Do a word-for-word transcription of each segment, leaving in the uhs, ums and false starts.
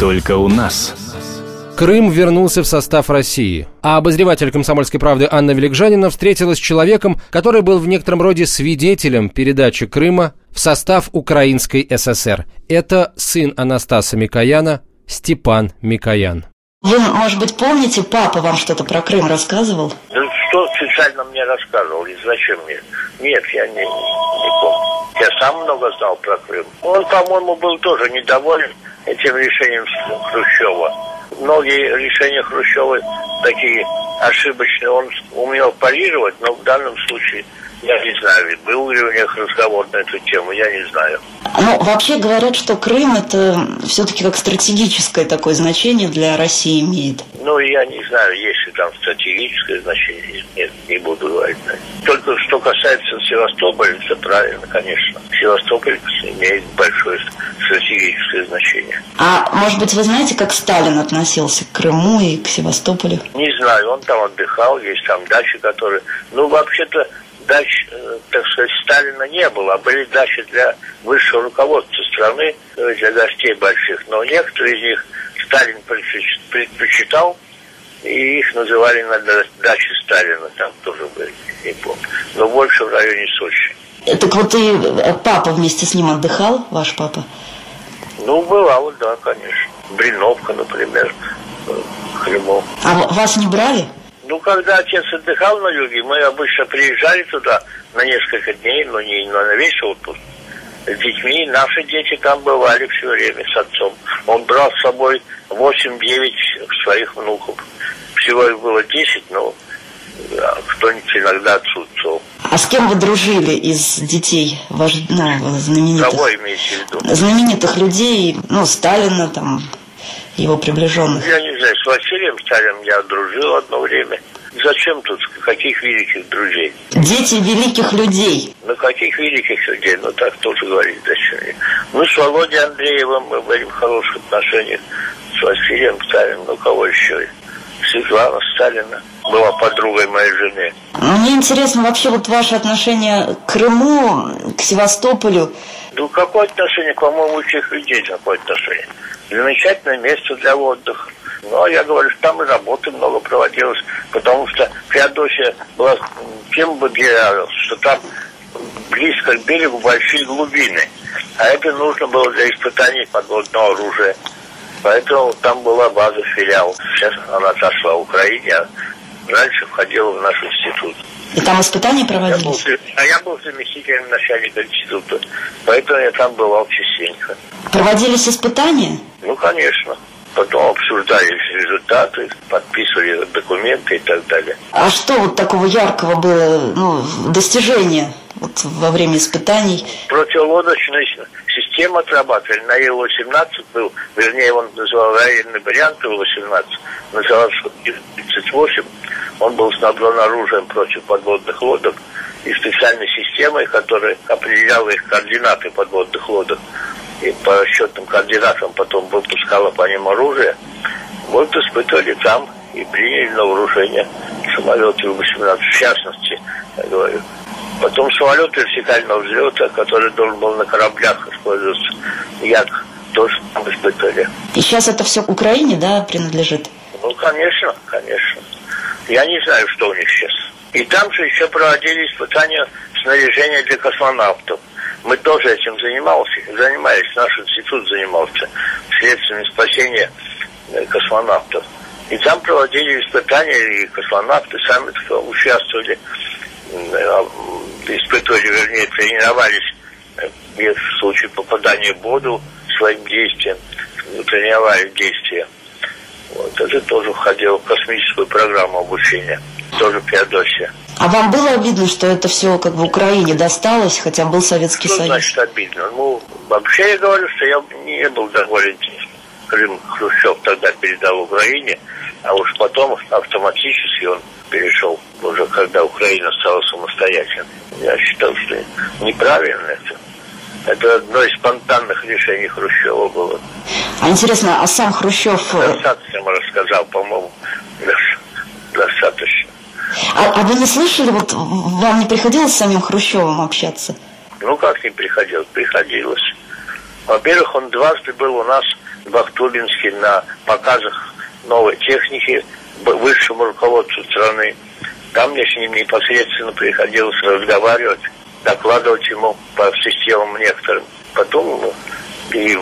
Только у нас. Крым вернулся в состав России. А обозреватель «Комсомольской правды» Анна Великжанина встретилась с человеком, который был в некотором роде свидетелем передачи Крыма в состав Украинской ССР. Это сын Анастаса Микояна, Степан Микоян. Вы, может быть, помните, папа вам что-то про Крым рассказывал? Да что специально мне рассказывал и зачем мне? Нет, я не, не помню. Я сам много знал про Крым. Он, по-моему, был тоже недоволен этим решением Хрущева. Многие решения Хрущева такие ошибочные. Он умел парировать, но в данном случае я не знаю, был ли у них разговор на эту тему, я не знаю. Ну, вообще говорят, что Крым это все-таки как стратегическое такое значение для России имеет. Ну, я не знаю, есть ли там стратегическое значение. Нет, не буду говорить. Только что касается Севастополя, это правильно, конечно. Севастополь имеет большое стратегическое значение. А может быть, вы знаете, как Сталин относился к Крыму и к Севастополю? Не знаю, он там отдыхал, есть там дачи, которые... Ну, вообще-то, дач, так сказать, Сталина не было, а были дачи для высшего руководства страны, для гостей больших. Но некоторые из них Сталин предпочитал, и их называли на даче Сталина, там тоже были, не помню. Но больше в районе Сочи. Так вот и папа вместе с ним отдыхал, ваш папа? Ну, бывало, да, конечно. Блиновка, например, в Крыму. А вас не брали? Ну, когда отец отдыхал на юге, мы обычно приезжали туда на несколько дней, но не на весь отпуск. С детьми, наши дети там бывали все время с отцом. Он брал с собой восемь-девять своих внуков. Всего их было десять, но кто-нибудь иногда отсутствовал. А с кем вы дружили из детей, вож... ну, знаменитых? Кого имеете в виду? Знаменитых людей, ну, Сталина, там, его приближенных. Я не знаю, с Василием Сталиным я дружил одно время. Зачем тут? Каких великих друзей? Дети великих людей. Ну, каких великих людей? Ну, так тоже говорить зачем. Ну, с Володей Андреевым мы были в хороших отношениях. С Василием Сталиным, ну, кого еще? Светлана Сталина была подругой моей жены. Мне интересно вообще вот ваше отношение к Крыму, к Севастополю. Ну, какое отношение, по-моему, у всех людей какое отношение. Замечательное место для отдыха. Ну, а я говорю, что там и работы много проводилось, потому что Феодосия была тем выделялась, что там близко к берегу большие глубины. А это нужно было для испытаний подводного оружия. Поэтому там была база, филиал. Сейчас она отошла в Украине, а раньше входила в наш институт. И там испытания проводились? Я был, а я был заместителем начальника института, поэтому я там бывал частенько. Проводились испытания? Ну, конечно. Потом обсуждались результаты, подписывали документы и так далее. А что вот такого яркого было, ну, достижения вот во время испытаний? Противолодочная система отрабатывали. На Ил восемнадцать был, вернее, он называл военный вариант Ил восемнадцать, назывался тридцать восемь. Он был снабжен оружием против подводных лодок и специальной системой, которая определяла их координаты подводных лодок. И по расчетным координатам потом выпускала по ним оружие. Вот испытывали там и приняли на вооружение самолеты Ил восемнадцать, в частности, я говорю. Потом самолет вертикального взлета, который должен был на кораблях использоваться, Як, тоже там испытывали. И сейчас это все Украине, да, принадлежит? Ну, конечно, конечно. Я не знаю, что у них сейчас. И там же еще проводили испытания снаряжения для космонавтов. Мы тоже этим занимался, занимались, наш институт занимался средствами спасения космонавтов. И там проводили испытания, и космонавты сами участвовали, испытывали, вернее, тренировались в случае попадания в воду своим действием, тренировали действия. Вот это тоже входило в космическую программу обучения, тоже Феодосия. А вам было обидно, что это все как бы Украине досталось, хотя был Советский Что Союз? Значит обидно? Ну, вообще я говорю, что я не был доволен. Крым Хрущев тогда передал Украине, а уж потом автоматически он перешел, уже когда Украина стала самостоятельной. Я считал, что неправильно это. Это одно из спонтанных решений Хрущева было. А интересно, а сам Хрущев... Достаточно рассказал, по-моему, достаточно. А, а вы не слышали, вот вам не приходилось с самим Хрущевым общаться? Ну, как не приходилось? Приходилось. Во-первых, он дважды был у нас в Ахтубинске на показах новой техники высшему руководству страны. Там мне с ним непосредственно приходилось разговаривать, докладывать ему по системам некоторым. Потом и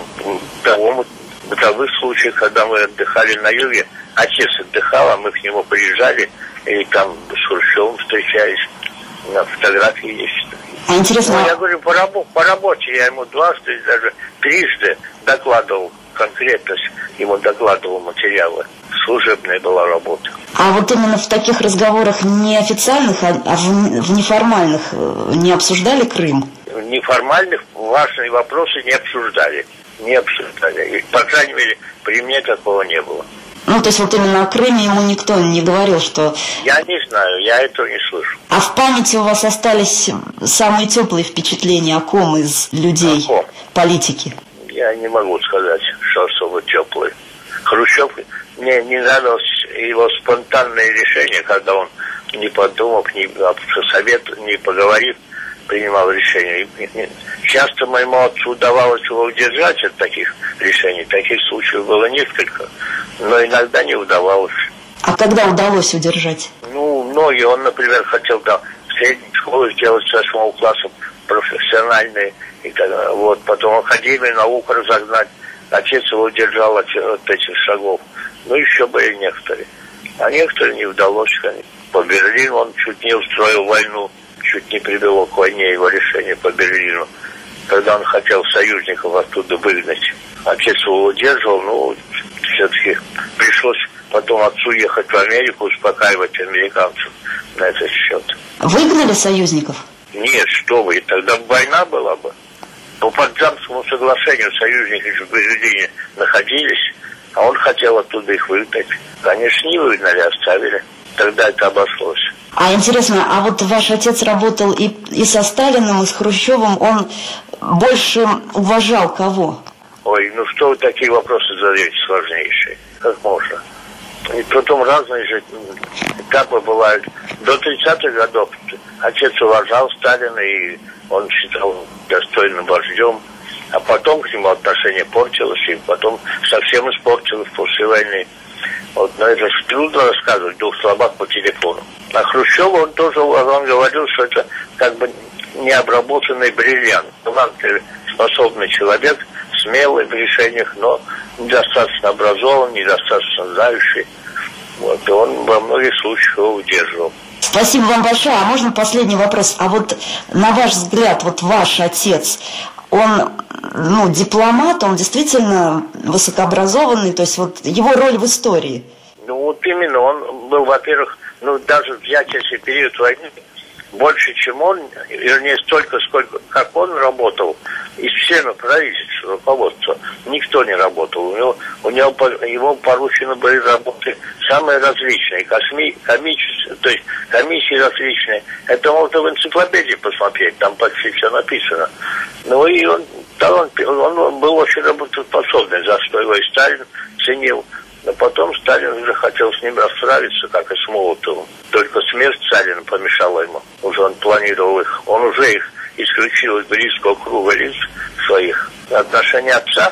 в бытовых случаях, когда мы отдыхали на юге, отец отдыхал, а мы к нему приезжали, и там с Хрущевым встречались, на фотографии есть. А интересно... Ну, я говорю, по, рабо- по работе я ему дважды, даже трижды докладывал, конкретно ему докладывал материалы. Служебная была работа. А вот именно в таких разговорах неофициальных, а в, в неформальных не обсуждали Крым? В неформальных важные вопросы не обсуждали. Не обсуждали. И, по крайней мере, при мне такого не было. Ну, то есть вот именно о Крыме ему никто не говорил, что... Я не знаю, я этого не слышу. А в памяти у вас остались самые теплые впечатления о ком из людей, о ком? Политики? Я не могу сказать, что особо теплые. Хрущев, мне не нравилось его спонтанное решение, когда он, не подумав, не совет, не поговорив, принимал решение. Часто моему отцу удавалось его удержать от таких решений. Таких случаев было несколько, но иногда не удавалось. А когда удалось удержать? Ну, многие. Он, например, хотел там в средней школе сделать с восьмого класса профессиональные. И тогда, вот, потом академию наук разогнать. Отец его удержал от, от этих шагов. Ну, еще были некоторые. А некоторые не удалось, конечно. По Берлину он чуть не устроил войну. Чуть не привело к войне его решение по Берлину, когда он хотел союзников оттуда выгнать. Отец его удерживал, но все-таки пришлось потом отцу ехать в Америку, успокаивать американцев на этот счет. Выгнали союзников? Нет, что вы, тогда война была бы. По Потсдамскому соглашению союзники в Берлине находились, а он хотел оттуда их выгнать. Конечно, не выгнали, оставили. Тогда это обошлось. А интересно, а вот ваш отец работал и, и со Сталиным, и с Хрущевым, он больше уважал кого? Ой, ну что вы такие вопросы задаете сложнейшие? Как можно? И потом разные же этапы бывают. До тридцатых годов отец уважал Сталина, и он считал достойным вождем. А потом к нему отношение портилось, и потом совсем испортилось после войны. Вот, но это же трудно рассказывать в двух словах по телефону. А Хрущева он тоже он говорил, что это как бы необработанный бриллиант. Талантливый, способный человек, смелый в решениях, но недостаточно образованный, недостаточно знающий. Вот, и он во многих случаях его удерживал. Спасибо вам большое. А можно последний вопрос? А вот на ваш взгляд, вот ваш отец, он, ну, дипломат, он действительно высокообразованный, то есть вот его роль в истории? Ну, вот именно, он был, во-первых, ну, даже взять если период войны, больше, чем он, вернее, столько, сколько, как он работал, из всеми правительств, руководства, никто не работал. У него, у него, его поручены были работы самые различные, косми, комические, то есть комиссии различные. Это можно в энциклопедии посмотреть, там почти все написано. Ну и он, талант, он был очень работоспособный, за что его и Сталин ценил. Но потом Сталин уже хотел с ним расправиться, как и с Молотовым. Только смерть Сталина помешала ему. Уже он планировал их. Он уже их исключил из близкого круга лиц своих. Отношения отца.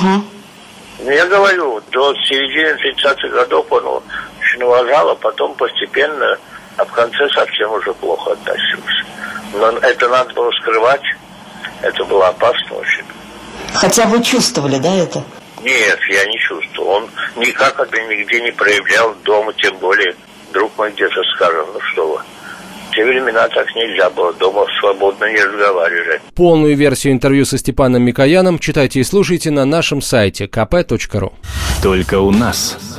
Угу. Я говорю, до середины тридцатых годов он его очень уважал, а потом постепенно, а в конце совсем уже плохо относился. Но это надо было скрывать. Это было опасно очень. Хотя вы чувствовали, да, это? Нет, я не чувствовал. Он никак это нигде не проявлял дома, тем более друг мой где-то скажет, ну что вы. В те времена так нельзя было, дома свободно не разговаривали. Полную версию интервью со Степаном Микояном читайте и слушайте на нашем сайте ка пэ точка ру. Только у нас.